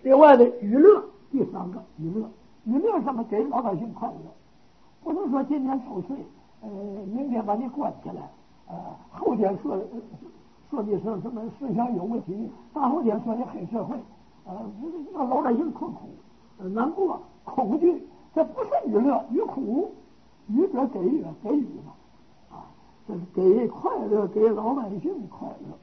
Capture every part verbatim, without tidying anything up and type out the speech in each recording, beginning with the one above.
另外的娱乐，第三个娱乐，娱乐什么给老百姓快乐，不能说今天受税，呃，明天把你关起来，呃，后天说说你是什么思想有问题，大后天说你黑社会，呃，让老百姓困苦、呃、难过、恐惧，这不是娱乐，与苦，娱者给予，给予嘛，啊，这是给快乐，给老百姓快乐。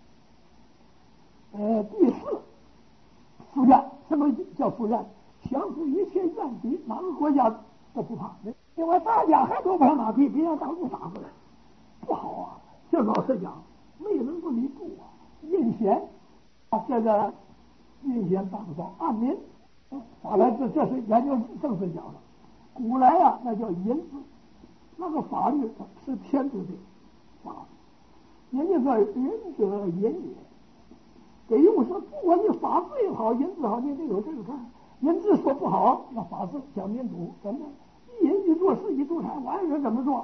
呃，第四，赴愿，什么叫赴愿？降服一切怨敌，哪个国家都不怕。另外，大家还都拍马屁，别让大陆打过来，不好啊！这老实讲，没能不离不啊。阴险啊，这个阴险当道，暗民，法来这这是研究政治讲的。古来啊，那叫淫字，那个法律是天之的法，人家说仁者淫也。给用说，不管你法治也好，人治好，你得有这个看。人治说不好，那法治讲民主，怎么一人一做事一独裁，完人怎么做？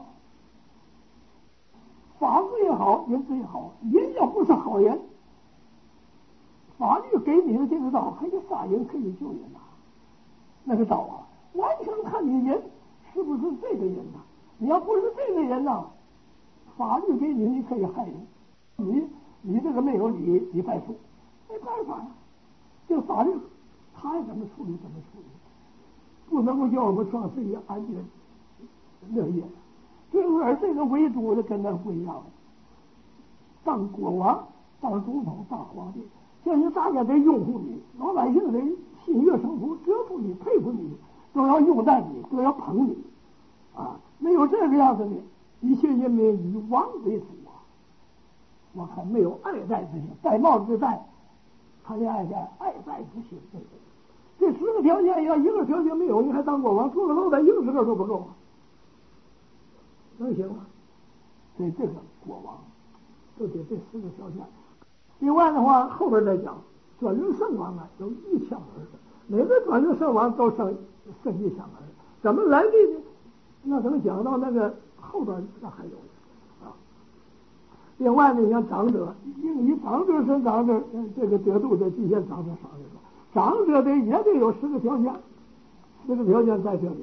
法治也好，人治也好，人要不是好人，法律给你的这个道可以杀人，可以救人呐、啊。那个道啊，完全看你人是不是这个人呐、啊。你要不是这个人呐、啊，法律给你，你可以害人。你你这个没有理，你败诉。没办法呀，这个法律他爱怎么处理怎么处理，不能够叫我们双十一安居乐业。就是而这个唯独的跟那不一样，当国王、当总统、当皇帝，现在大家得拥护你，老百姓得心悦诚服，折服你、佩服你，都要拥戴你，都要捧你啊！没有这个样子的，一切人民以王为主啊！我看没有爱戴之心，戴帽子戴。他连爱戴爱戴之心，这十个条件要一个条件没有，你还当国王？做个老百姓十个都不够啊，能行吗？所以这个国王就得这十个条件。另外的话，后边再讲转轮圣王啊，有一枪儿子，每个转轮圣王都生生一枪儿子，怎么来的呢？那等讲到那个后边那还有。另外呢，你像长者，应以长者生长者，这个得度的体现长者上来说，长者得也得有十个条件，十个条件在这里。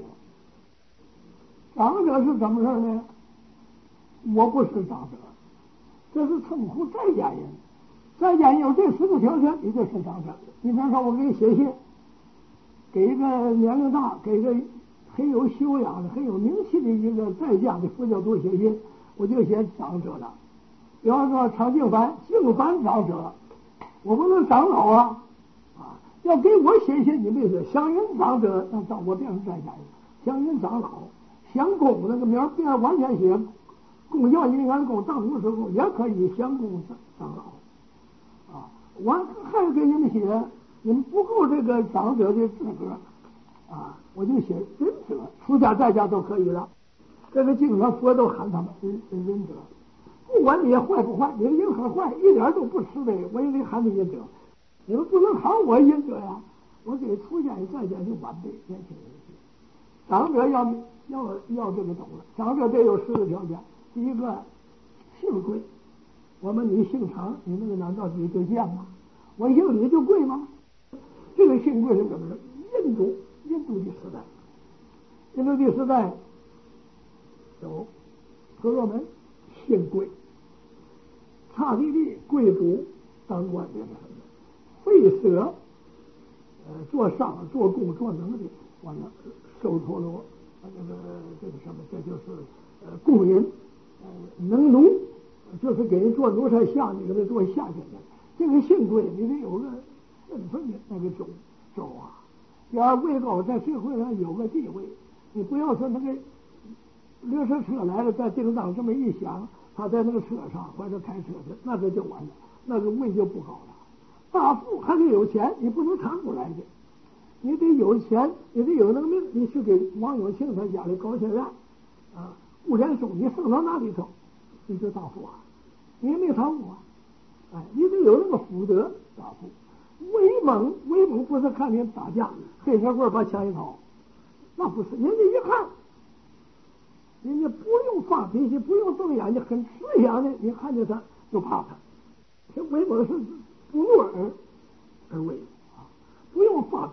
长者是怎么事呢？我不是长者，这是称呼在家人，在家人有这十个条件，你就是长者。你比方说，我给你写信，给一个年龄大、给一个很有修养的、很有名气的一个在家的佛教徒写信，我就写长者了。比方说常静凡，静凡长者，我不能长老啊，啊，要给我写信，你别写祥云长者，那到我变成在家人，祥云长老，祥公那个名儿变完全写，公教人员公当五十公也可以祥公长老，啊，我还给你们写，你们不够这个长者的资格，啊，我就写仁者，出家在家都可以了，这个经常佛都喊他们仁仁者。不管你坏不坏，你的人很坏，一点都不慈悲，我也得喊你忍者。你们不能喊我忍者呀！我给出家人在家就晚辈年轻人去。长者要要要这个懂了，长者得有十个条件。第一个，姓贵。我们你姓常，你那个难道你就贱吗？我姓李就贵吗？这个姓贵是怎么着？印度印度的时代，印度的时代有婆罗门姓贵。刹帝利贵族当官的费舍，呃，做商、做工、做能的，完了收陀罗，这个这个什么，这就是呃工人，呃能奴，就是给人做奴才下你给他做下去的。这个姓贵，你得有个身份的那个州州啊，要位高，在社会上有个地位。你不要说那个列车车来了，在叮当这么一响。他在那个车上或者开车去，那个就完了，那个位就不高了。大富还得有钱，你不能看过来的，你得有钱，你得有那个命。你去给王永庆他家里高学院啊，顾连松，你送到那里头，你就大富啊，你也没贪污啊，哎，你得有那个福德大富。威猛，威猛不是看你打架，黑社会把枪一掏，那不是，人家一看。人家不用发脾气，不用瞪眼睛，很慈祥的，你看见他就怕他。这威猛是不怒而而威啊，不用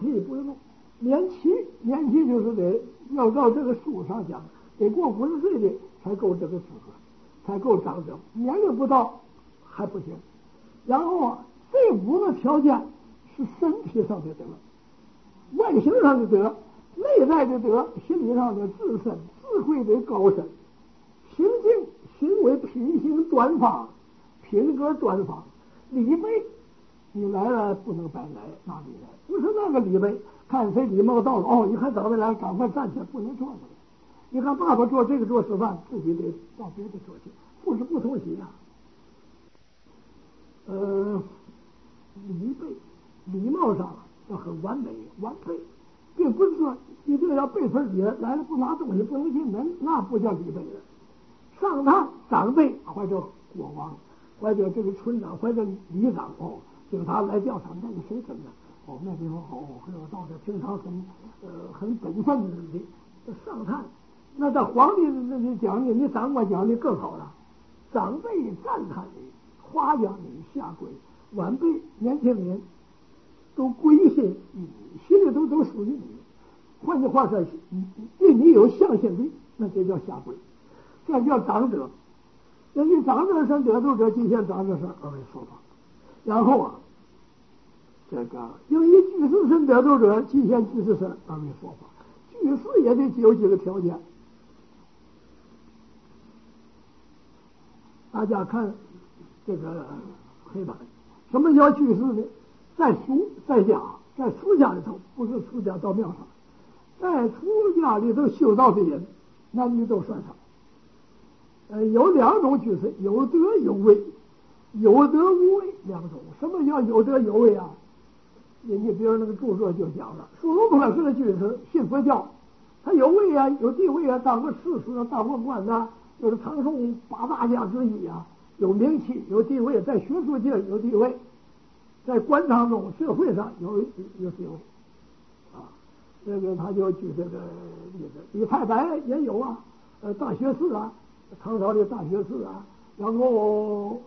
期不用，年期年期就是得要照这个书上讲，得过五十岁的才够这个资格，才够长者，年龄不到还不行。然后啊，这五个条件是身体上的德，外形上的德，内在的德，心理上的自身智慧的高深，行径行为品行端方，品格端方，礼备。你来了不能白来，哪里来？不是那个礼备，看谁礼貌到了，哦，你看长辈来，赶快站起来，不能坐着。你看爸爸做这个做示范，自己得到别的做去，不是不同席啊。呃，礼备，礼貌上要很完美完备，并不是说一定要背份礼，来了不拿东西不能进门，那不叫礼备了。上堂长辈或者国王，或者这个村长，或者里长哦。警察来调查，那个谁真的？哦，那地方好，很有道德，平常很呃很本分的上探。那在皇帝那里讲你，你长官讲你更好了。长辈赞叹你，夸奖你，下跪；晚辈年轻人都归信于你，心里都都属于你。换句话说，对你有向心力，那就叫下跪，这叫长者。根据长者生得度者，即现长者生而为说法。然后啊，这个因为居士身得度者，即现居士身而为说法。居士也得有几个条件。大家看这个黑板，什么叫居士呢？在俗在家，在出家里头，不是出家到庙上，在出家里头修道的人，男女都算上。呃，有两种居士，有德有位。有德无位两种。什么叫有德有位啊？人家别人那个著作就讲了，苏东坡是个居士，信佛教，他有位啊，有地位啊，当个士师，当过官呐，就是唐宋八大家之一啊，有名气，有地位，在学术界有地位，在官场中、社会上有有地位啊。这个他就举这个例子，李太白也有啊，呃，大学士啊，唐朝的大学士啊，然后。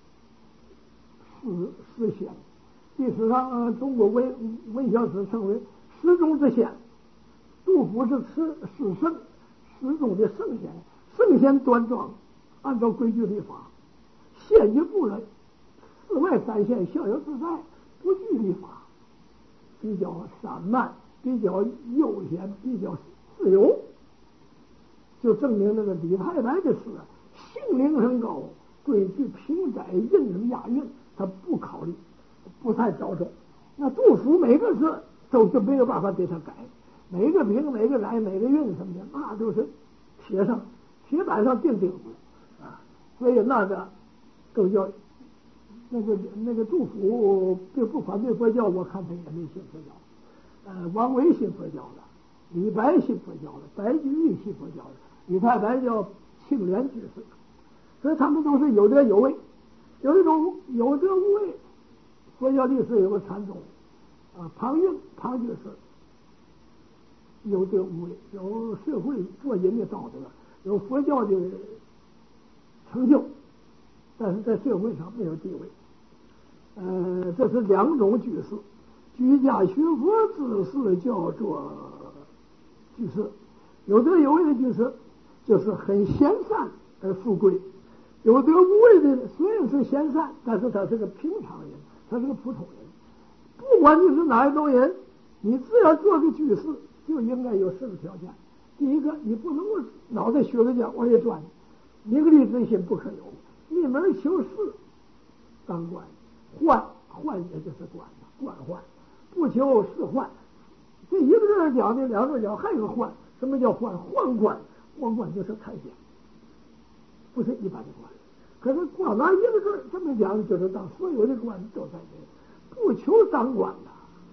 诗诗仙，历史上、呃、中国文文学史称为诗中之仙。杜甫是诗诗圣，诗中的圣贤，圣贤端庄，按照规矩立法；仙就不能世外三县，逍遥自在，不拘立法，比较散漫，比较悠闲，比较自由。就证明那个李太白的诗啊，性灵很高，规矩平窄，韵能押韵。他不考虑，不太着重。那杜甫每个字都是没有办法给他改，每个平、每个来、每个韵什么的，那都是铁上铁板上钉钉子啊。所以那个都叫那个那个杜甫并不反对佛教，我看他也没信佛教。呃，王维信佛教的，李白信佛教的，白居易信佛教的，李太白叫清廉居士，所以他们都是有德有位。有一种有德无位，佛教历史有个禅宗啊，庞蕴庞居士，有德无位，有社会做人的道德，有佛教的成就，但是在社会上没有地位。呃，这是两种居士，居家学佛之士叫做居士，有德有位的居士就是很闲散而富贵。有德无位的虽然是闲散，但是他是个平常人，他是个普通人。不管你是哪一种人，你只要做个居士，就应该有四个条件。第一个，你不能够脑袋学个讲往里钻，名利之心不可有，一门求事，当官，宦宦也就是官官宦，不求仕宦。这一个字讲的，两个讲还有个宦。什么叫宦？宦官，宦官就是太监，不是一般的官。可是光拿一个字这么讲，就是当所有的官都在这，不求当官的。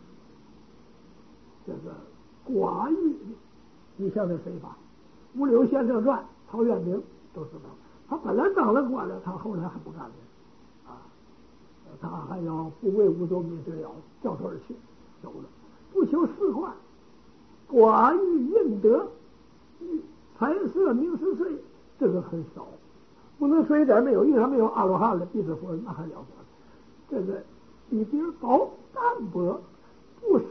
这个寡欲，你像那谁吧，《五柳先生传》，陶渊明都知道，他本来当了官了，他后来还不干了啊，他还要不为五斗米折腰，掉头而去，走了，不求仕宦，寡欲应得，财色名食睡，这个很少。不能说一点没有，一点没有阿罗汉了，弟子佛那还了得。这个比别人高淡泊，不时时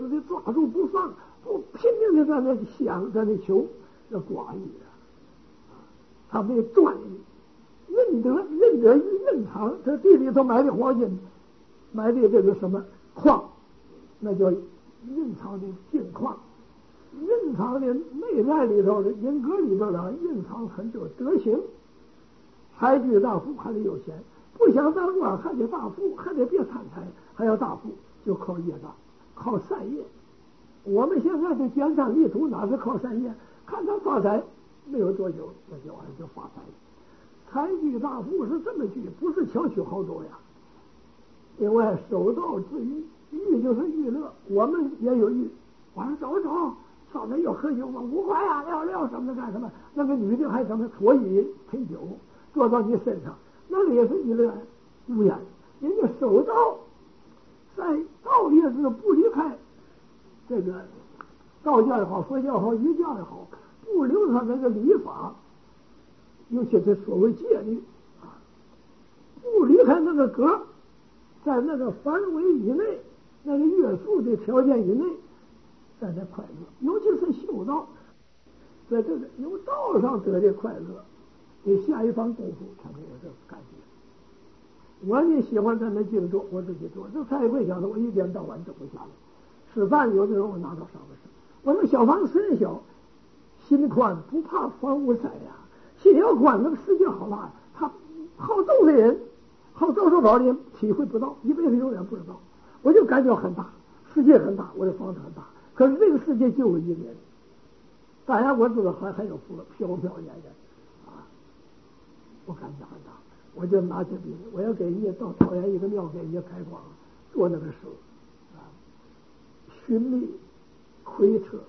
似的抓住不放，不拼命的在那想，在那求，这寡欲啊，他没专一，任得任得于任藏，这地里头埋的黄金，埋的这个什么矿，那叫蕴藏的金矿，蕴藏的内在里头的人格里头的蕴藏很多德行。财居大富还得有钱，不想当官还得大富，还得别贪财，还要大富，就靠业障，靠善业。我们现在的简单立图哪是靠善业？看他发财，没有多久那就完就发财了。财居大富是这么居，不是强取豪夺呀。另外守道之娱，娱就是娱乐，我们也有娱。晚上走一走，上面要喝酒吗？五块啊，聊聊什么的干什么？那个女的还什么搓衣陪酒，坐到你身上，那个也是娱乐无烟。人家守道，在道业是不离开这个道教也好，佛教也好，儒教也好，不留他那个礼法，尤其是所谓戒律啊，不离开那个格，在那个范围以内，那个约束的条件以内，在那快乐。尤其是修道，在这个由道上得的快乐，得下一番功夫才能有这个感觉。我也喜欢在那静坐，我自己做，这才会晓得我一天到晚走不下来。吃饭有的时候我拿到上面，我那小房虽然小，心宽不怕房屋窄呀、啊，心要宽那个世界好大呀。他好斗的人，好到处跑的人体会不到，一辈子永远不知道。我就感觉很大，世界很大，我的房子很大，可是这个世界就我一个人。当然我知道还还有飘飘飘然的啊，我感觉很大。我就拿起笔，我要给人家到桃园一个庙给人家开光，做那个手啊，寻觅窥测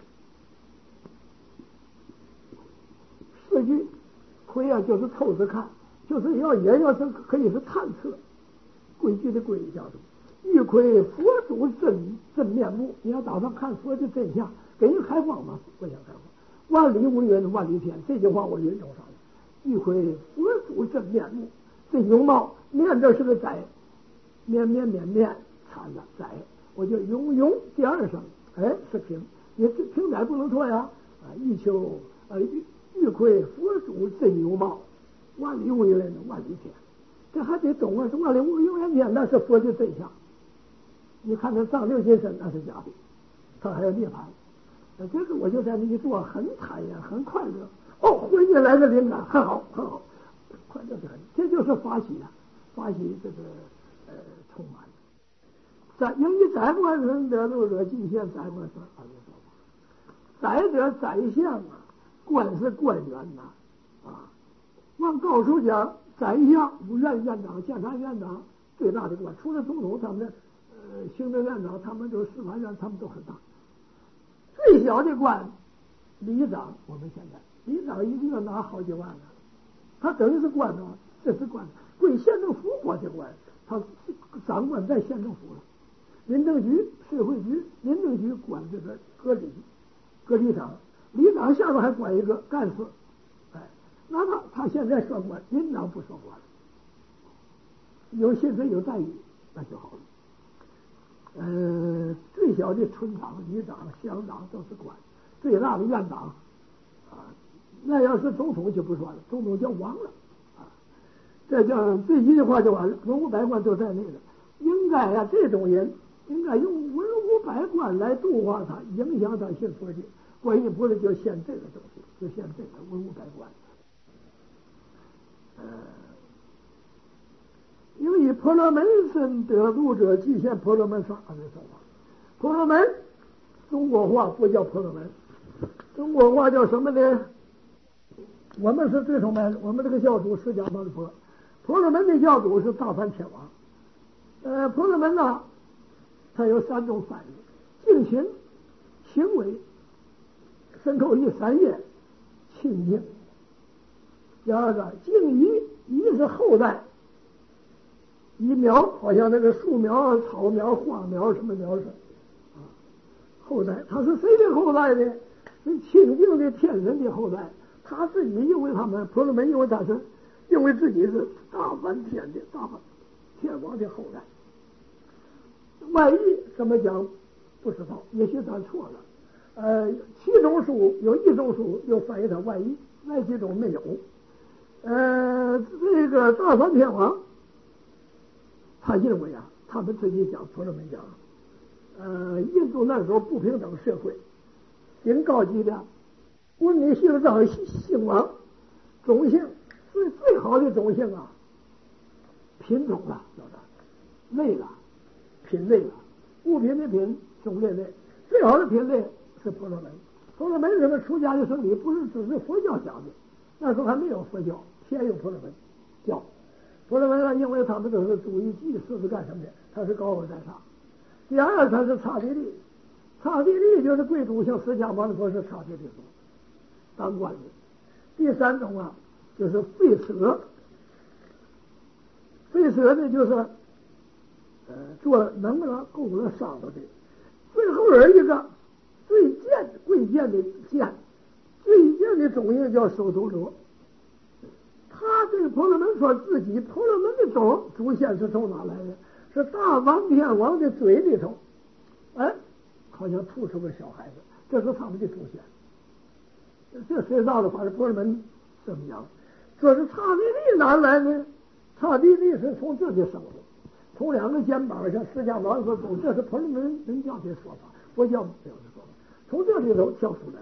四句，窥啊就是透着看，就是要也要是可以是探测，规矩的规叫做欲窥佛祖真真面目。你要打算看佛的真相，给人开光嘛，我想开光。万里无云万里天，这句话我引用上了。欲窥佛祖真面目。这容貌面这是个窄，面面面面掺了窄，我就用用第二声，哎是平，也平窄不能错呀啊！欲求呃欲欲窥佛祖真容貌，万里无云万里天，这还得懂啊！是万里无云天，那是佛的真相。你看他藏六金身那是假的，他还要涅槃。呃，这个我就在那一坐，很坦然，很快乐。哦，忽然间来个灵感，很好，很好。快乐的很，这就是法喜啊！法喜这个呃充满了。在因为宰官人得路者尽现宰官说啊，宰者宰相啊，官是官员呐啊。往高处讲，宰相、五院院长、检察院长最大的官，除了总统，他们的呃行政院长，他们都司法院，他们都很大。最小的官，里长，我们现在里长一个月拿好几万呢。他等于是官啊，这是官，归县政府管的官，他掌管在县政府了。民政局、社会局，民政局管这个各里、各里长，里长下边还管一个干事，哎，那他他现在算官，里长不算官，有薪水有待遇，那就好了。呃，最小的村长、里长、乡长都是官，最大的院长啊。那要是总统就不说了，总统叫王了啊，这叫这一句话就完了，文武百官都在内了。应该呀、啊，这种人应该用文武百官来度化他，影响他信佛的。观音菩萨就现这个东西，就现这个文武百官。呃，因为婆罗门身得度者，即现婆罗门上啊，这说法。婆罗门，中国话不叫婆罗门，中国话叫什么呢？我们是最崇拜的，我们这个教主释迦牟尼佛，婆罗门的教主是大梵天王。呃，婆罗门呢，它有三种翻译：净行、行为、身口意三业，清净。第二个净仪，仪是后代，仪苗好像那个树苗、草苗、花苗什么苗是啊，后代，他是谁的后代呢？是清净的天人的后代。他自己认为他们婆罗门认为他是认为自己是大梵天的大梵天王的后代。外衣怎么讲？ 不知道，也许咱错了。呃，其中书有一种书又翻译成外译，那几种没有。呃，这个大梵天王，他认为啊，他们自己讲婆罗门讲，呃，印度那时候不平等社会，顶高级的，无论你姓张姓王，种姓最最好的种姓啊，品种了，晓得，类了，品类了，物品的品，种类类，最好的品类是婆罗门。婆罗门人们出家的圣礼不是只是佛教讲的，那时候还没有佛教，先有婆罗门教。婆罗门呢，因为他们都是主义祭祀是干什么的？他是高高在上。第二，他是刹帝利，刹帝利就是贵族，像释迦牟尼佛是刹帝利族，当官的。第三种啊，就是吠舍，吠舍呢就是呃做能了够了上头的。最后有一个最贱贵贱的贱，最贱的种姓叫首陀罗。他这个婆罗门说自己婆罗门的种祖先是从哪来的？是大梵天王的嘴里头，哎，好像吐出个小孩子，这是他们的祖先。这谁道的？反正婆罗门这么讲，说是刹帝利哪来呢？刹帝利是从这里生的，从两个肩膀上，释迦牟尼佛走，这是婆罗门人教的说法，佛教没有的说法，从这里头跳出来。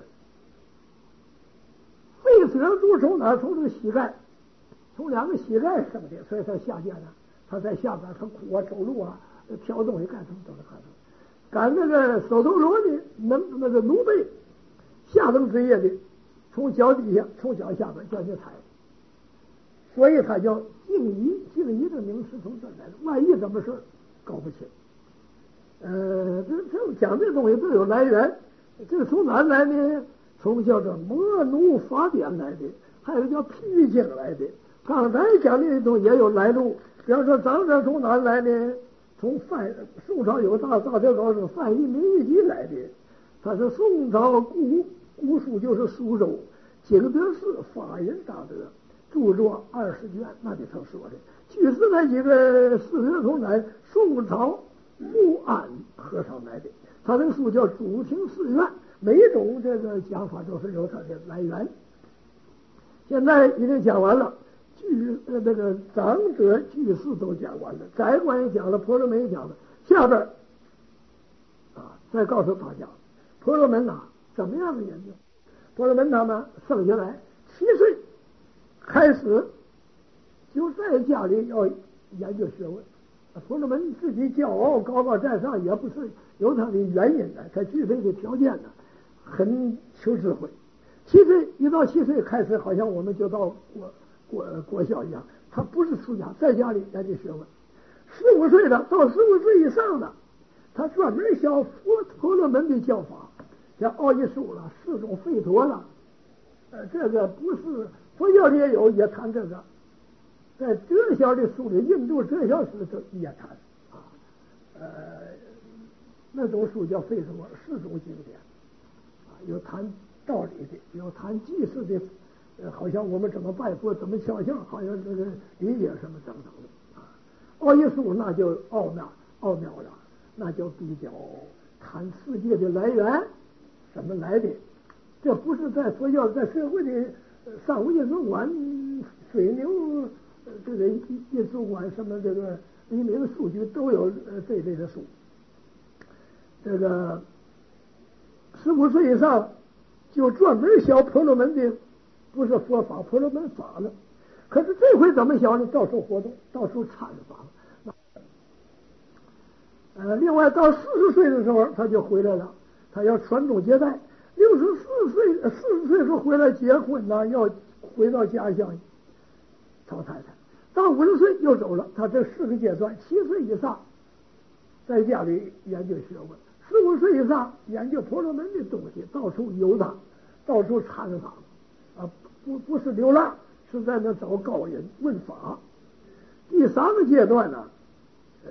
吠舍族从哪？从这个膝盖，从两个膝盖生的，所以他下贱呢。他在下边，他苦啊，走路啊，挑东西干什么都能看到。赶那个首陀罗的能那个奴婢，下等职业的，从脚底下，从脚下边叫你踩，所以他叫敬仪。敬仪的名是从这来的，万一怎么事搞不清。呃，这这讲这东西都有来源，这从哪来呢？从叫做摩奴法典来的，还有叫譬喻经来的。刚才讲的东西也有来路。比方说长者从哪来呢？从范宋朝有大大条稿是范诣名义集来的，他是宋朝古古书，就是苏州景德寺法人大德著作二十卷，那里头说的。据是那几个四学从哪？宋朝穆安和尚来的，他这个书叫《主庭寺院》，每一种这个讲法都是有它的来源。现在已经讲完了。据呃那个长者居士都讲完了，宰官也讲了，婆罗门也讲了，下边啊再告诉大家，婆罗门呐、啊、怎么样的研究？婆罗门他们生下来七岁开始就在家里要研究学问。婆罗门自己骄傲高高在上，也不是有他的原因的，他具备的条件呢，很求智慧。七岁一到七岁开始，好像我们就到国国国校一样，他不是出家，在家里研究学问。十五岁的到十五岁以上的，他专门学佛婆罗门的教法，像奥义书了、四种吠陀了，呃，这个不是佛教里也有，也谈这个。在哲学的书里，印度哲学史这也谈啊，呃，那种书叫吠陀，四种经典啊，有谈道理的，有谈祭祀的。呃，好像我们怎么拜佛，怎么肖像，好像这个理解什么等等的啊。奥义书那就奥妙奥妙了，那就比较谈世界的来源，怎么来的。这不是在佛教，在社会的商务印书馆、水牛呃这个印书馆什么这个黎明数据都有呃这类的书。这个十五岁以上就专门学婆罗门的。不是佛法，婆罗门法了。可是这回怎么想呢？到处活动，到处参访。呃，另外到四十岁的时候，他就回来了，他要传宗接代。六十四岁、四十岁时候回来结婚呢，要回到家乡讨太太。到五十岁又走了。他这四个阶段：七岁以上在家里研究学问，十五岁以上研究婆罗门的东西，到处游荡，到处参访。啊，不不是流浪，是在那找高人问法。第三个阶段呢，呃，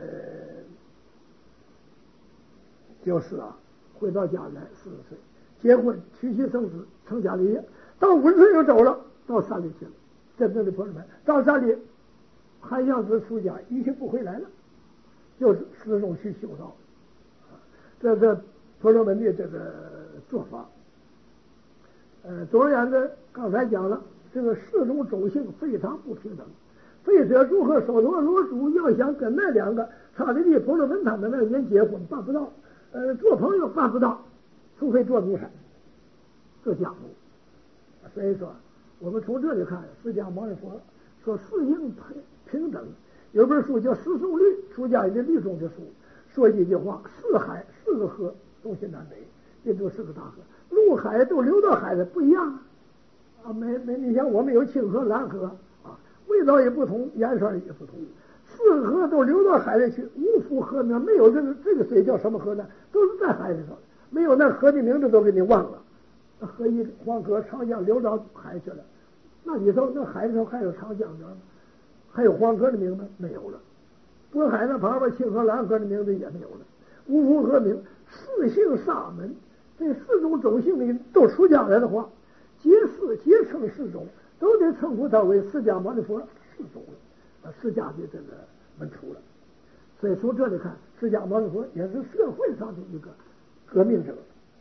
就是啊，回到家来，四十岁结婚，娶妻生子，成家立业。到五十岁又走了，到山里去了。真正的婆罗门到山里，韩相子出家，一去不回来了，就是始终去修道。这这所罗门的这个做法。呃，总而言之，刚才讲了，这个四种种姓非常不平等。费舍族和首陀罗族要想跟那两个刹帝利、婆罗门他们那人结婚，办不到；呃，做朋友办不到，除非做奴才，做家奴。所以说，我们从这里看，释迦牟尼佛说四应平平等。有本书叫《四颂律》，出家人的律中的书，说一句话：四海四个河，东西南北，印度四个大河，陆海都流到海的不一样啊！没没，你像我们有清河、蓝河啊，味道也不同，颜色也不同。四个河都流到海里去，无福河名，没有这个这个水叫什么河呢？都是在海里头，没有那河的名字都给你忘了。那河一黄河、长江流到海去了，那里头那海里头还有长江呢？还有黄河的名字没有了，渤海那旁边清河、蓝河的名字也没有了，无福河名。四姓沙门，这四种种姓里都出家来的话，皆四皆称四种，都得称呼他为释迦牟尼佛四种了，释迦的这个门出了。所以从这里看，释迦牟尼佛也是社会上的一个革命者，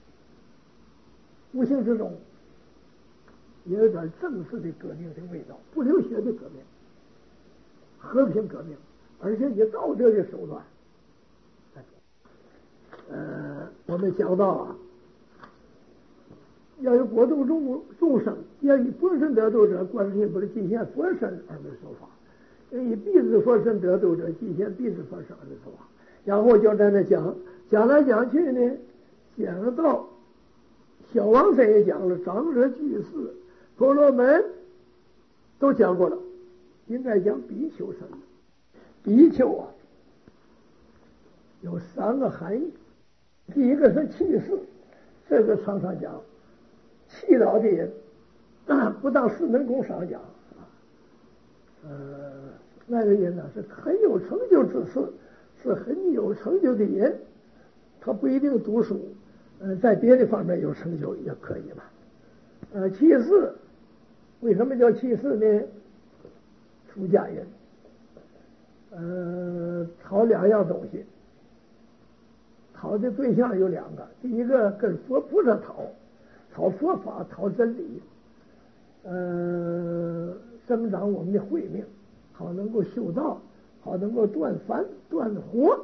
无形之中也有点正式的革命的味道，不流血的革命，和平革命，而且以道德的手段。呃，我们讲到啊，要有国度众众生，要以佛身得度者，观世音菩萨即现佛身而为说法；要以弟子佛身得度者，即现弟子佛身而为说法。然后就在那讲，讲来讲去呢，讲到小王山也讲了，长者居士、婆罗门都讲过了，应该讲比丘身。比丘啊，有三个含义。第一个是气势，这个常常讲，气老的人不当四门公上讲啊，呃，那个人呢是很有成就之士，是很有成就的人，他不一定读书，呃，在别的方面有成就也可以吧。呃，气势为什么叫气势呢？出家人，呃，讨两样东西。讨的对象有两个，第一个跟佛菩萨讨，讨佛法，讨真理，呃，增长我们的慧命，好能够修道，好能够断烦断惑，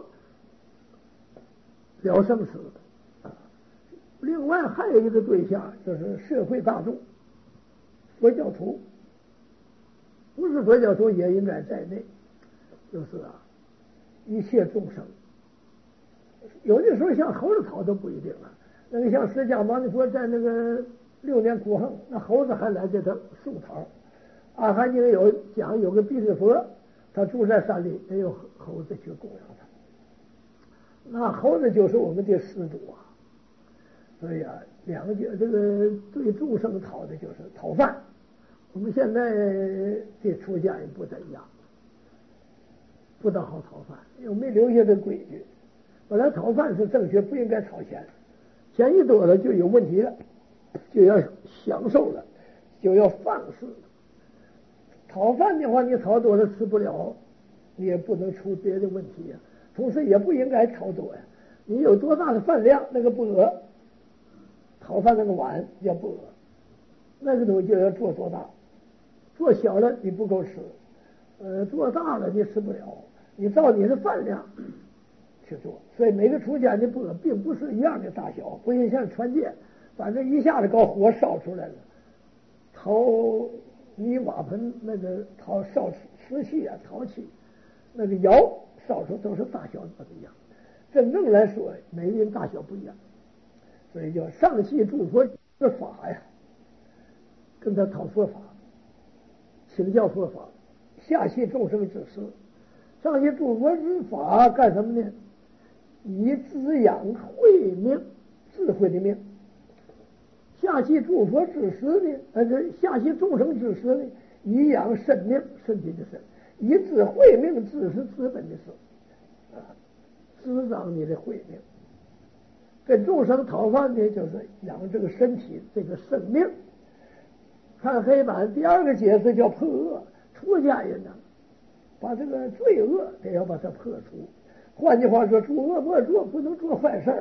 了生死。另外还有一个对象就是社会大众，佛教徒，不是佛教徒也应该在内，就是啊，一切众生。有的时候像猴子讨都不一定了，那个像释迦牟尼佛在那个六年苦行，那猴子还来给他送桃。阿含经有讲有个必士佛，他住在山里，也有猴子去供养他。那猴子就是我们的施主啊，所以啊，两个这个对众生讨的就是讨饭。我们现在的出家人不太一样，不大好讨饭，又没留下这规矩。本来讨饭是正确，不应该讨钱，钱一多了就有问题了，就要享受了，就要放肆了。讨饭的话，你讨多了吃不了，你也不能出别的问题呀、啊。同时也不应该讨多呀，你有多大的饭量，那个不饿，讨饭那个碗也不饿，那个东西就要做多大，做小了你不够吃，呃，做大了你吃不了，你照你的饭量去做。所以每个出家的钵并不是一样的大小，不像传戒，反正一下子搞火烧出来了，陶泥瓦盆那个陶烧瓷器啊，陶器那个窑烧出都是大小不一样。真正来说，每个人大小不一样，所以叫上系诸佛之法呀，跟他讨佛法，请教佛法；下系众生之事。上系诸佛之法干什么呢？以滋养慧命，智慧的命。下系诸佛之时呢，呃，这下系众生之时呢，以养身命，身体的身；以知慧命，知是资本的事，啊，滋长你的慧命。跟众生讨饭呢，就是养这个身体，这个生命。看黑板第二个解释叫破恶，出家人呢，把这个罪恶得要把它破除。换句话说，诸恶莫作，不能做坏事儿，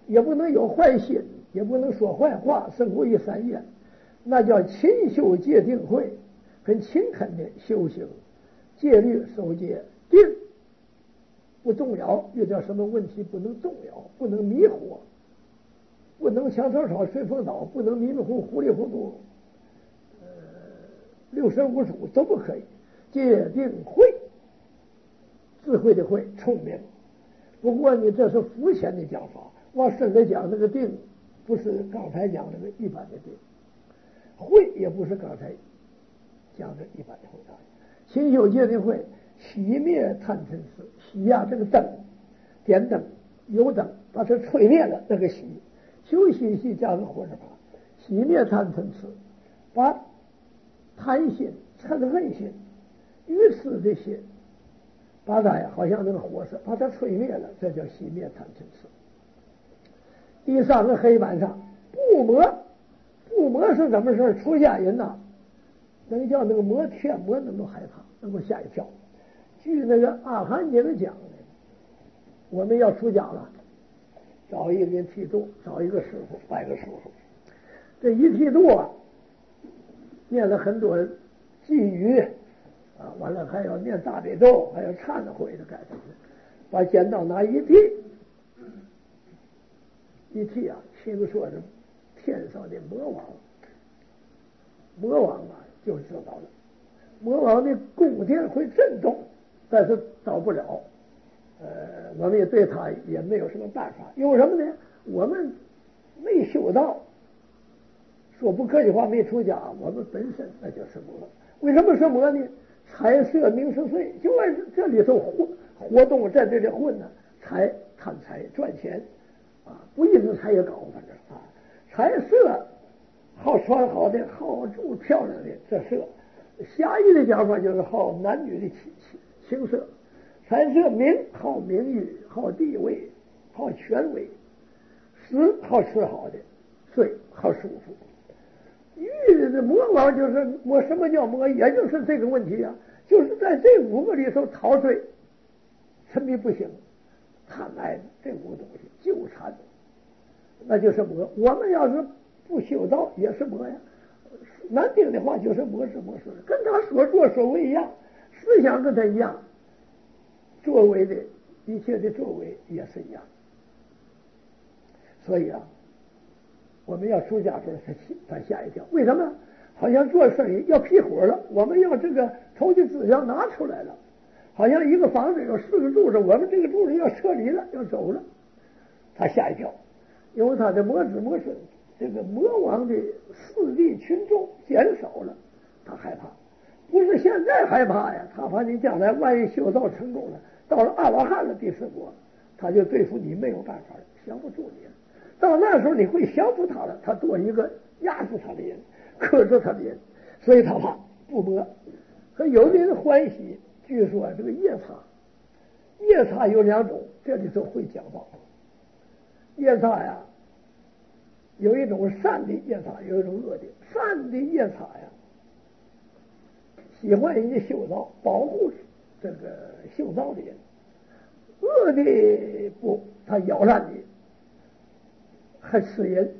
也不能有坏心，也不能说坏话，胜过于三业，那叫勤修戒定慧，很勤恳的修行，戒律守戒，定不动摇，遇到什么问题不能动摇，不能迷惑，不能墙头草随风倒，不能迷迷糊糊里糊涂，呃，六神无主都不可以。戒定慧，智慧的慧，聪明。不过你这是肤浅的讲法，往深的讲，那个定不是刚才讲那个一般的定，慧也不是刚才讲的一般的慧。勤修戒定慧，熄灭贪嗔痴。熄呀、啊，这个灯，点灯，油灯，把它吹灭了，那个熄，休息息加个火字旁，熄灭贪嗔痴，把贪心、嗔恨心、愚痴的心，把它呀，好像那个火似，把它吹灭了，这叫熄灭贪嗔痴。第三个黑板上，不魔，不魔是怎么事？出家人呐，能叫那个魔天魔能够害怕，能够吓一跳。据那个阿含经讲的，我们要出家了，找一个人剃度，找一个师傅，拜个师傅。这一剃度啊，念了很多寄语啊，完了还要念大悲咒，还要忏悔的，该什么？把剪刀拿一剃，一剃啊，听说是天上的魔王，魔王啊就知道了，魔王的宫殿会震动。但是到不了，呃，我们也对他也没有什么办法。因为什么呢？我们没修道，说不客气话，没出家，我们本身那就是魔。为什么是魔呢？财色名食睡，就按这里头活活动在这里混呢，财贪财赚钱啊，不一定财也高，反正啊，财色好穿好的，好住漂亮的，这色。狭义的讲法就是好男女的气气。情色，财色名，好名誉，好地位，好权威；食好吃好的，睡好舒服。欲的魔王就是魔，什么叫魔？也就是这个问题啊，就是在这五个里头陶醉，沉迷不行，贪爱这五个东西纠缠，那就是魔。我们要是不修道，也是魔呀。难听的话就是魔是魔是，跟他所作所为一样。思想跟他一样，作为的一切的作为也是一样。所以啊，我们要出家时候才才吓一跳。为什么？好像做生意要批火了，我们要这个投的资料拿出来了，好像一个房子有四个柱子，我们这个柱子要撤离了，要走了，他吓一跳，因为他的魔子魔孙，这个魔王的势力群众减少了，他害怕。不是现在害怕呀，他怕你将来万一修道成功了，到了阿罗汉了第四国，他就对付你没有办法了，降不住你了。到那时候你会降服他了，他多一个压制他的人，克制他的人，所以他怕不魔。可有的人欢喜，据说这个夜叉，夜叉有两种，这里头会讲到。夜叉呀，有一种善的夜叉，有一种恶的。善的夜叉呀，喜欢人家修道，保护这个修道的人；恶的不，他咬烂你，还吃人，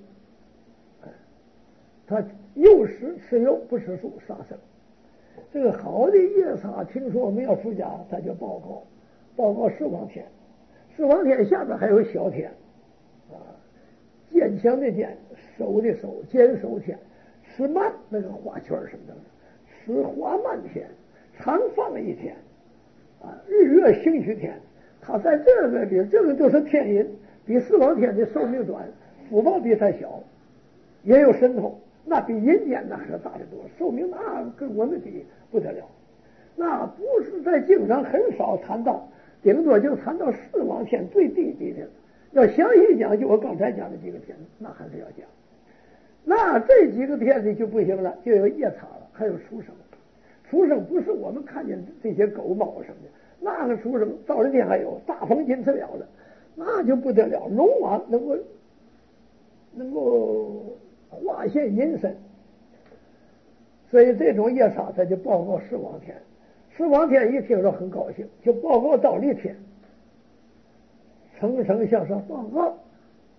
他诱食吃肉，不吃素，杀生。这个好的夜叉，听说我们要出家，他就报告，报告四王天，四王天下边还有小天啊，坚强的坚，手的手，坚守天，吃慢那个花圈什么的。此花漫天，长放一天，啊，日月星虚天，他在这个里，这个就是天人，比四王天的寿命短，福报比他小，也有神通，那比人间那是大得多，寿命那跟我们比不得了，那不是在经上很少谈到，顶多就谈到四王天最低级的，要详细讲，就我刚才讲的几个天，那还是要讲。那这几个天呢就不行了，就有夜叉了，还有畜生。畜生不是我们看见这些狗猫什么的，那个畜生到人天还有大鹏金翅了的，那就不得了。龙王能够能够化现阴身，所以这种夜叉他就报告四王天，四王天一听说很高兴，就报告到立天，层层向上报告，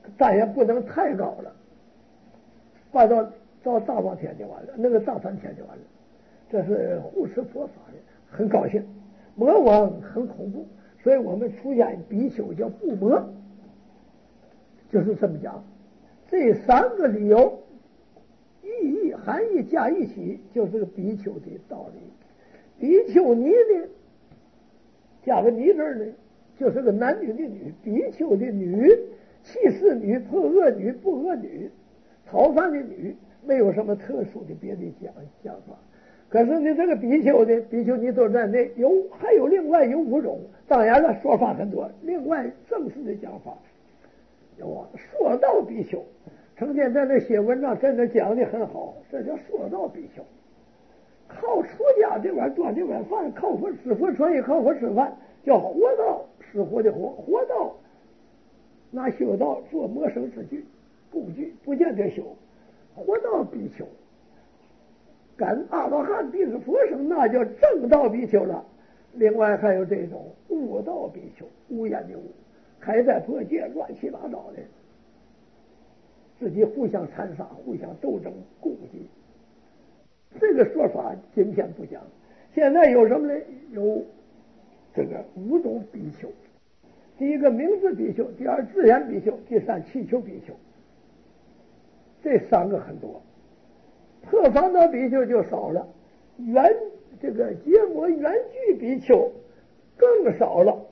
但也不能太高了，拜到到大梵天就完了，那个大梵天就完了。这是护持佛法的，很高兴。魔王很恐怖，所以我们出家比丘叫不魔，就是这么讲。这三个理由，意义含义加一起，就是个比丘的道理。比丘尼呢，加个尼字呢，就是个男女的女，比丘的女，弃士女、破恶女、不恶女、讨饭的女，没有什么特殊的别的讲讲法。可是呢，这个比丘呢，比丘尼都在内，有还有另外有五种，当然了，说法很多。另外正式的讲法有啊，说道比丘，成天在那写文章，在那讲的很好，这叫说道比丘。靠出家这碗端这碗饭，靠佛吃佛穿衣，靠佛吃饭，叫活道，吃活的活，活道拿修道做谋生之具，工具不见得修，活道比丘。赶阿罗汉必是佛生，那叫正道比丘了。另外还有这种悟道比丘，无言的悟，开在破戒，乱七八糟的，自己互相残杀，互相斗争攻击。这个说法今天不讲。现在有什么呢？有这个五种比丘：第一个名字比丘，第二自然比丘，第三祈求比丘。这三个很多。破烦恼比丘就少了，圆这个结魔圆具比丘更少了。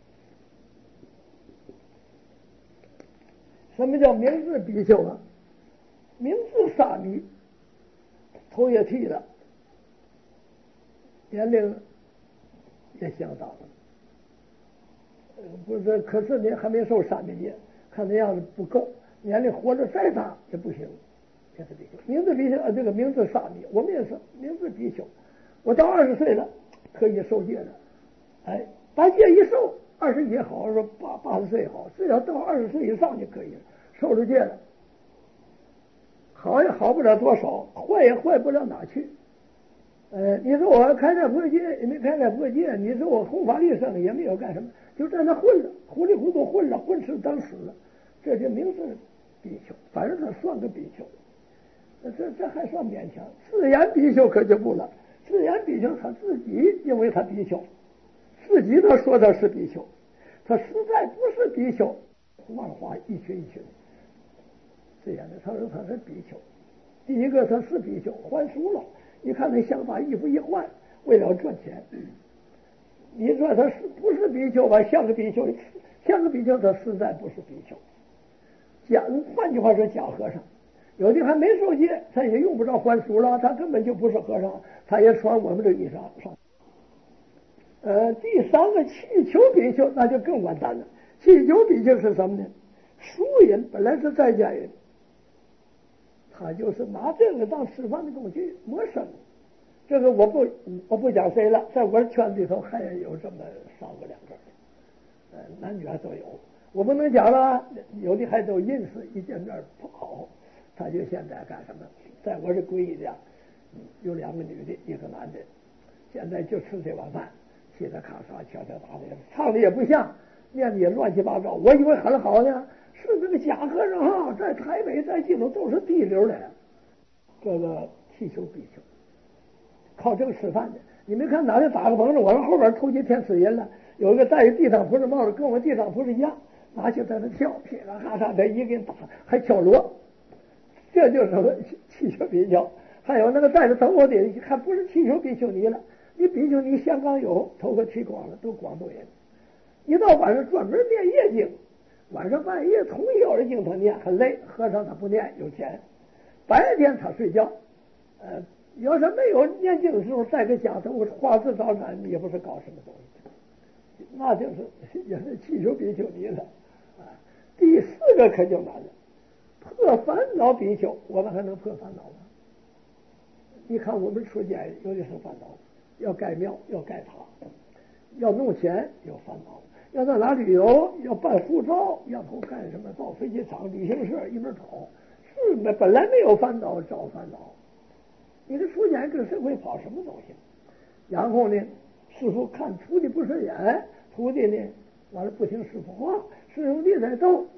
什么叫名字比丘啊？名字沙弥，头也剃了，年龄也相当了，不是？可是呢，还没受沙弥戒，看那样子不够，年龄活得再大也不行。这是比丘，名字比丘啊，这个名字沙弥，我们也是名字比丘。我到二十岁了，可以受戒了。哎，把戒一受，二十也好，说八八十岁也好，只要到二十岁以上就可以了，受了戒了。好也好不了多少，坏也坏不了哪去。呃，你说我开在破戒也没开在破戒，你说我弘法利生也没有干什么，就在那混了，糊里糊涂混了，混吃等死了，这就名字比丘，反正他算个比丘。这这还算勉强，自然比丘可就不了。自然比丘他自己，因为他比丘，自己他说他是比丘，他实在不是比丘，万花一群一群。自然的，他说他是比丘。第一个他是比丘，还俗了。你看他想把衣服一换，为了赚钱。你说他是不是比丘吧？像个比丘，像个比丘，他实在不是比丘。假，换句话说，假和尚。有的还没受戒，他也用不着还俗了，他根本就不是和尚，他也穿我们的衣裳上。呃，第三个祈求比丘那就更完蛋了。祈求比丘是什么呢？俗人本来是在家人，他就是拿这个当吃饭的工具，谋生。这个我不我不讲谁了，在我的圈子里头还有这么三个两个的，呃，男女还都有。我不能讲了，有的还都认识，一见面不好。他就现在干什么？在我这皈依的，有两个女的，一个男的，现在就吃这碗饭，嘁哩咔嚓，敲敲打打，唱的也不像，念的也乱七八糟。我以为很好呢，是那个假和尚哈，在台北在济州都是地流的，这个祈求比丘，靠这个吃饭的。你没看哪里打个棚子？我们后边头几天吃人了，有一个戴着地藏菩萨帽子，跟我地藏菩萨一样，拿去在那跳，嘁哩咔嚓，他一个人打，还敲锣。这就是祈求比丘。还有那个戴着头发的，还不是祈求比丘尼了，你比丘尼香港有，头发剃光了，都广东人。一到晚上专门念夜经，晚上半夜通宵的经他念，很累。和尚他不念，有钱。白天他睡觉。呃，要是没有念经的时候，在个家头花枝招展，也不是搞什么东西，那就是也是祈求比丘尼了。啊，第四个可就难了。破烦恼比丘，我们还能破烦恼吗？你看我们出家人有的是烦恼，要盖庙，要盖塔，要弄钱有烦恼，要到哪旅游，要办护照，要头干什么，到飞机场、旅行社一边跑，是没本来没有烦恼，找烦恼。你这出家人跟社会跑什么东西？然后呢，师傅看徒弟不顺眼，徒弟呢完了不听师傅话，师兄弟在斗。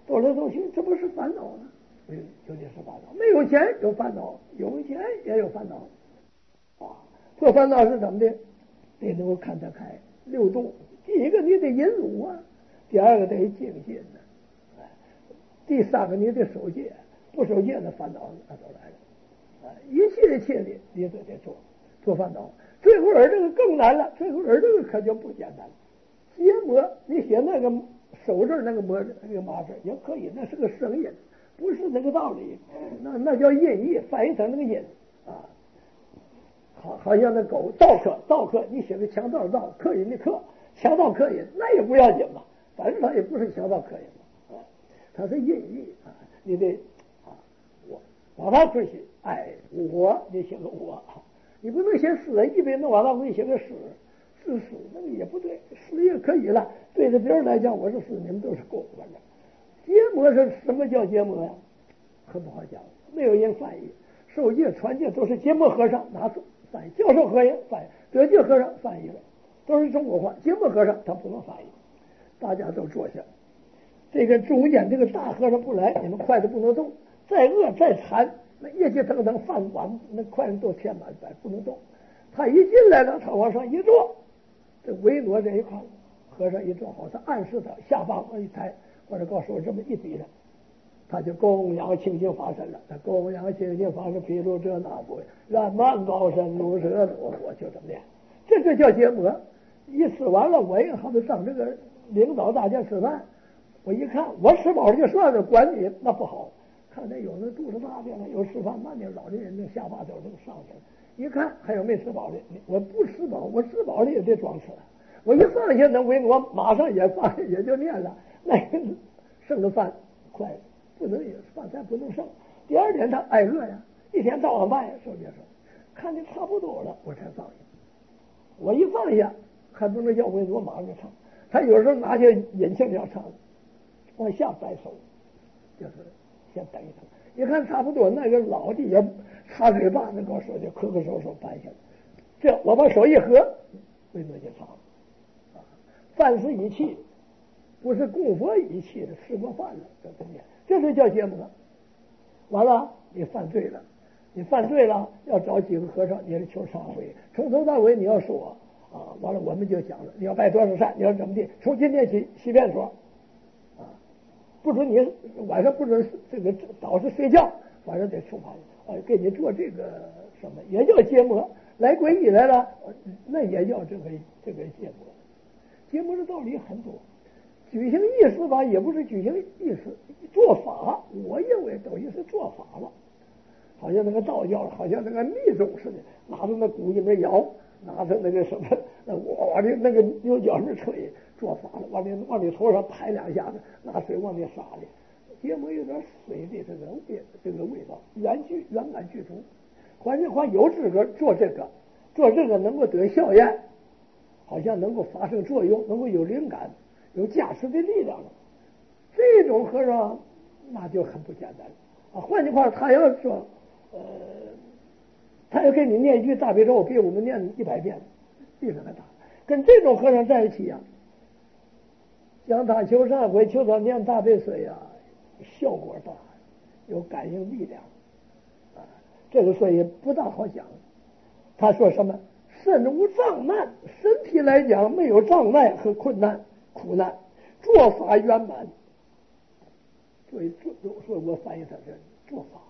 走来走去，这不是烦恼吗？有有的是烦恼，没有钱有烦恼，有钱也有烦恼啊。这烦恼是怎么的？得能够看得开，六度。第一个你得忍辱啊，第二个得精进呢、啊，第三个你得守戒，不守戒那烦恼那都来了啊。一切一切的你都得做做烦恼。最后儿这个更难了，最后儿这个可就不简单了。结膜，你写那个手字那个模那个马字也可以，那是个声音，不是那个道理，那那叫音译，翻译成那个音啊。好，好像那狗盗客，盗客，你写个强盗盗，客人的客，强盗客人，那也不要紧嘛，反正他也不是强盗客人嘛，啊，他是音译啊，你得啊，我往他归写，哎，我你写个我，你不能写死，一边弄往他归写个死，是死那个也不对，死也可以了，对着别人来讲我是死，你们都是狗，反正结膜是什么叫结膜呀？很不好讲，没有人翻译，受戒传戒都是结膜和尚拿走。翻译教授和尚翻译，得戒和尚翻译了，都是中国话。结膜和尚他不能翻译，大家都坐下。这个中间这个大和尚不来，你们筷子不能动。再饿再馋，那热气腾腾饭碗那筷子都填满摆，不能动。他一进来了，他往上一坐，这维诺这一块，和尚一坐好，他暗示他下巴往一抬，或者告诉我这么一比着。他就供养清净法身了，他供养清净法身，毗卢遮那不让满高深如舍多，我就这么练，这就叫结膜。一吃完了，我也好比上这个领导大家吃饭，我一看我吃饱了就算了，管你那不好。看那有那肚子大的了，有吃饭慢的，老年人那下巴都能上去了。一看还有没吃饱的，我不吃饱，我吃饱了也得装吃了。我一放下那维诺，马上也放下也就念了，那剩的饭快。不能也饭菜不能剩，第二天他挨饿呀，一天到晚饭呀，受戒受，看的差不多了，我才放下。我一放下，还不能叫维诺马上就唱，他有时候拿下引磬要唱，往下摆手，就是先等一等。一看差不多，那个老的也擦嘴巴子，跟我说就磕磕手手搬下来。这我把手一合，维诺就唱了。啊，饭是一气，不是供佛一气的，吃过饭了，这东西。这就叫结膜。完了，你犯罪了，你犯罪了，要找几个和尚，你是求忏悔，从头到尾你要说啊。完了，我们就讲了，你要拜多少善，你要怎么地，从今天起随便说啊，不准你晚上不准这个早是睡觉，反正得处罚你，啊，给你做这个什么，也叫结膜。来皈依来了，那也叫这个这个结膜。结膜的道理很多。举行仪式吧，也不是举行仪式，做法，我认为等于是做法了。好像那个道教，好像那个密宗似的，拿着那鼓一边摇，拿着那个什么，那我往这那个牛角上吹，做法了，往你往你头上拍两下子，拿水往你洒的，结膜有点水的这个味，这个味道，原具原感具足。换句话，有资格做这个，做这个能够得效验，好像能够发生作用，能够有灵感。有加持的力量了，这种和尚那就很不简单了啊！换句话，他要说，呃，他要给你念一句大悲咒，比我们念一百遍，力量还大。跟这种和尚在一起呀、啊，讲他求忏悔，求他念大悲水呀、啊，效果大，有感应力量啊。这个所以不大好讲。他说什么？身无障难，身体来讲没有障碍和困难。苦难，做法圆满，所以做，所以我翻译他这做法，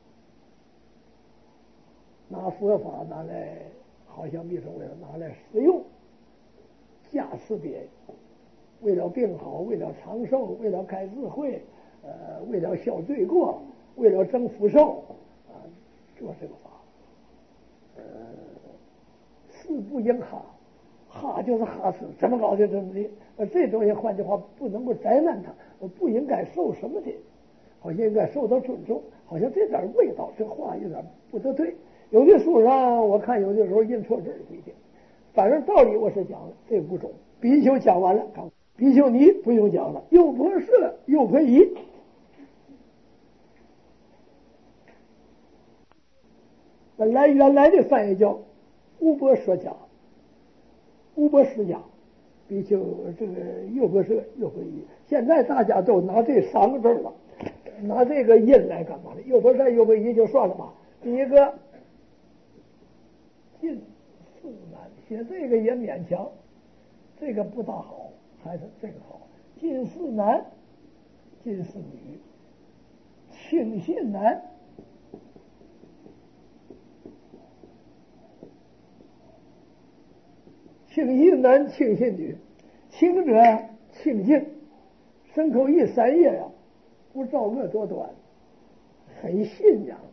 拿佛法拿来，好像密宗为了拿来使用，加持别人，为了病好，为了长寿，为了开智慧，呃，为了消罪过，为了增福寿，啊，做这个法，呃，事不应哈。哈就是哈死，怎么搞就怎么的。呃，这东西换句话不能够灾难他，我不应该受什么的，好像应该受到尊重，好像这点味道，这话有点不得对。有的书上我看有的时候印错字儿不一定，反正道理我是讲了，这五种比丘讲完了，比丘尼不用讲了，又不是又可以。本来原来的翻译叫乌波说家。乌波释迦， 比丘这个又不是又不一。现在大家都拿这三个字了，拿这个音来干嘛呢？又不是又不一就算了吧。第一个近似难，写这个也勉强，这个不大好，还是这个好。近似男，近似女，轻信男，轻信男，轻信女。轻者清净，身口意三业呀、啊，不造恶多端，很信仰，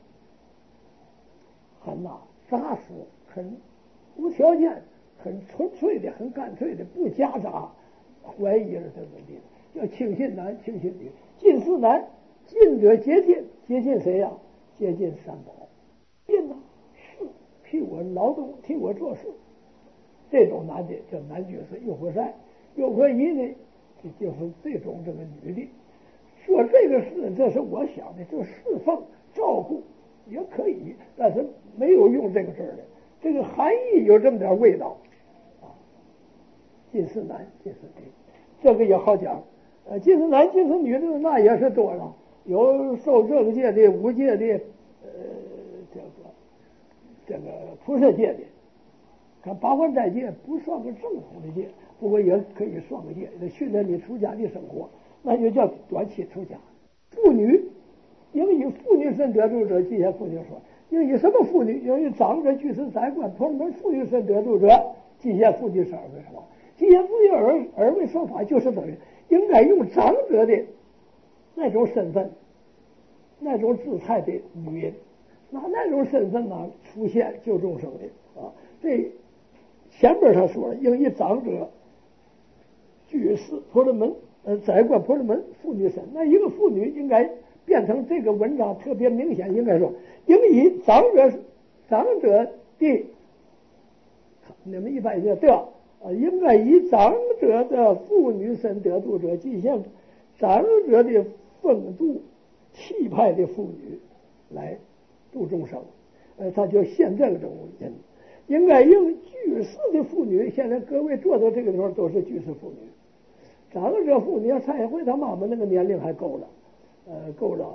很呐扎实，很无条件，很纯粹的，很干脆的，不夹杂怀疑了这么的，叫轻信男，轻信女。近似男，近者接近，接近谁呀、啊？接近三宝。近呢是替我劳动，替我做事，这种男的叫男角色，又不善又可以呢，这就是这种这个女的做这个事，这是我想的，就侍奉照顾也可以，但是没有用这个字的，这个含义有这么点味道啊。近似男，近似女，这个也好讲。呃，近似男，近似女的那也是多了，有受正戒的、无戒的，呃，这个这个菩萨戒的。看八关斋戒不算个正统的戒，不过也可以算个戒，训练你出家的生活，那就叫短期出家。妇女应以妇女身得度者，记下妇女说，应以什么妇女？应以长者、居士、宰官、婆罗门妇女身得度者，记下妇女十二位说，记下妇女二二位说法，就是等于应该用长者的那种身份、那种姿态的女人，那那种身份呢出现救众生的啊，这。前边他说了，应以长者、居士、婆罗门、呃宰官、婆罗门妇女身。那一个妇女应该变成这个文章特别明显，应该说应以长者、长者的，你们一般叫的啊，应该以长者的妇女身得度者，即像长者的风度气派的妇女来度众生。呃，他就现这个种人。应该用居士的妇女，现在各位坐到这个地方都是居士妇女。长者妇女，蔡元慧他妈妈那个年龄还够了，呃，够了，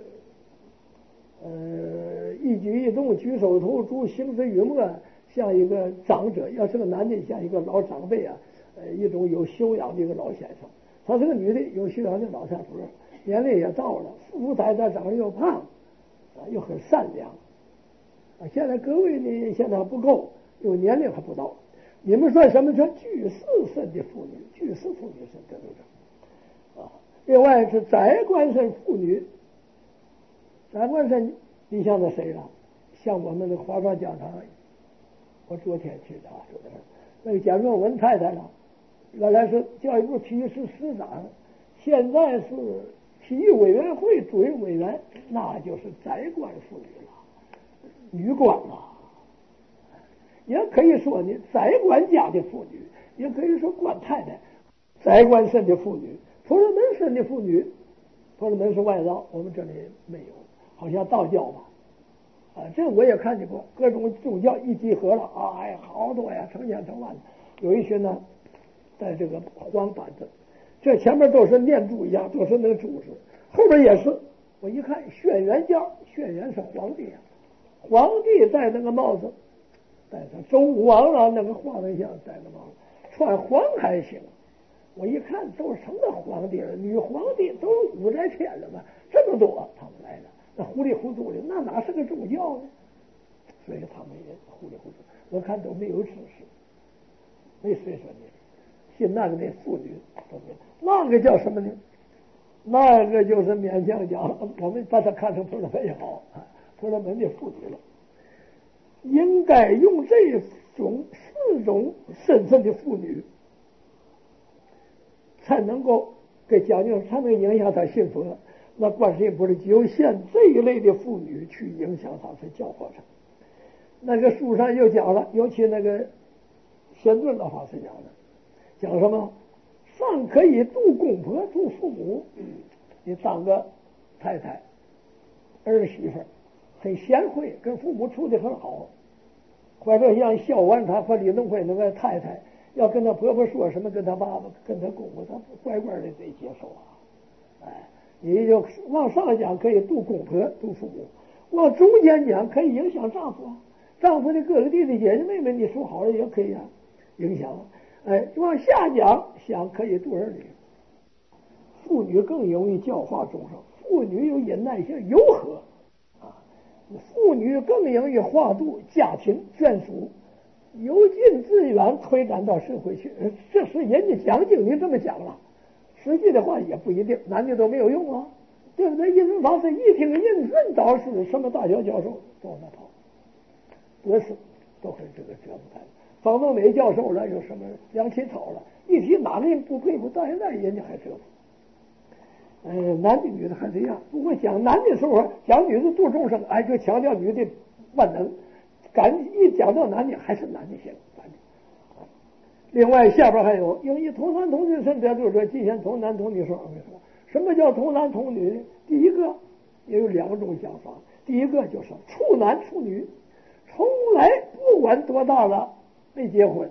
呃，一举一动、举手投足、行止语默，像一个长者；要是个男的，像一个老长辈啊，呃，一种有修养的一个老先生。他是个女的，有修养的老太婆，年龄也到了，富富态态，长得又胖，啊，又很善良。啊，现在各位呢，现在还不够，有年龄还不到。你们算什么叫居士身的妇女？居士妇女身得度者啊。另外是宰官身妇女，宰官身，你像那谁了？像我们的华庄讲堂，我昨天去的啊，说的那个简若文太太了，原来是教育部体育司司长，现在是体育委员会主任委员，那就是宰官妇女了。女官啊，也可以说呢，宰官家的妇女，也可以说官太太，宰官身的妇女，婆罗门身的妇女，婆罗门是外道，我们这里没有，好像道教吧，啊，这我也看见过，各种宗教一集合了啊，哎，好多呀，成千成万的，有一些呢，在这个黄板子，这前面都是念珠一样，都是那个珠子，后边也是，我一看轩辕教，轩辕是皇帝呀。皇帝戴那个帽子，戴上周武王啊，那个皇帝像戴那帽子，穿黄还行。我一看都是什么皇帝了，女皇帝都五百天了吧，这么多他们来了，那糊里糊涂的，那哪是个宗教呢？所以他们也糊里糊涂，我看都没有知识，没岁数的，信那个那妇女都没有，那个叫什么呢？那个就是勉强讲，我们把它看成婆罗门也好啊。婆罗门的妇女了，应该用这种四种身份的妇女，才能够给讲究，才能影响他信佛。那观世音菩萨就现这一类的妇女去影响他，才教化他。那个书上又讲了，尤其那个玄顿老法师讲的，讲什么？上可以度公婆，度父母。你当个太太、儿媳妇。很贤惠，跟父母处的很好，或者像萧婉他和李登辉那个太太要跟他婆婆说什么，跟他爸爸、跟他公公，他乖乖的得接受啊。哎，你就往上讲可以度公婆、度父母，往中间讲可以影响丈夫，丈夫的哥哥弟弟姐姐妹妹，你说好了也可以啊，影响。哎，往下讲想可以度儿女，妇女更容易教化众生，妇女有忍耐性、柔和啊，妇女更容易化度家庭眷属，由近至远推展到社会去。这是人家讲经你这么讲了，实际的话也不一定，男的都没有用啊，对不对？印顺法师一听印顺导师什么大学教授都往那跑，博士都是这个折磨他。方东美教授了，有什么梁启超了，一提哪个人不佩服，到现在人家还折服。呃，男的女的还是一样，不过讲男的时候，讲女的度众生，哎，就强调女的万能，敢一讲到男的还是男的先。另外下边还有，因为童男童女身边就是说，既然童男童女说，我跟你说，什么叫童男童女呢？第一个也有两种讲法，第一个就是处男处女，从来不管多大了没结婚，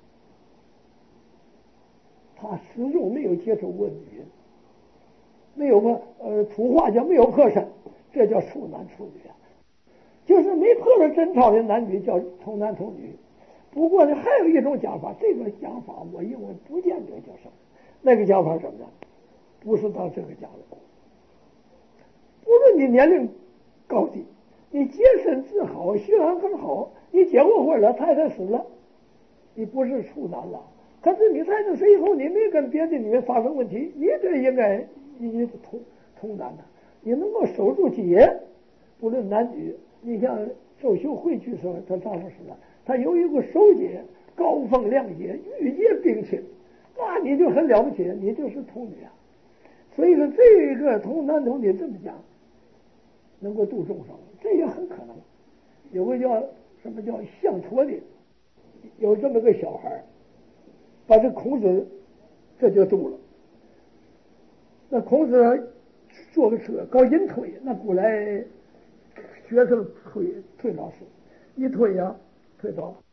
他始终没有接触过女人，没有个呃土话叫没有破身，这叫处男处女啊，就是没破了贞操的男女叫童男童女。不过呢，还有一种讲法，这个讲法我认为不见得叫什么，那个讲法怎么样？不是到这个讲的，不论你年龄高低，你洁身自好，修养很好，你结过婚了，太太死了，你不是处男了。可是你太太死以后，你没跟别的女人发生问题，你这应该你是同同男的，你能够守住节，不论男女。你像周秀慧去时候，她丈夫死了，她有一个守节，高风亮节，玉洁冰清，那你就很了不起，你就是童女啊。所以说这个童男童女这么讲，能够度众生，这也很可能。有个叫什么叫相陀的，有这么个小孩，把这孔子这就度了。那孔子坐个车搞引推，那过来学生推推老师，一推呀、啊，推倒。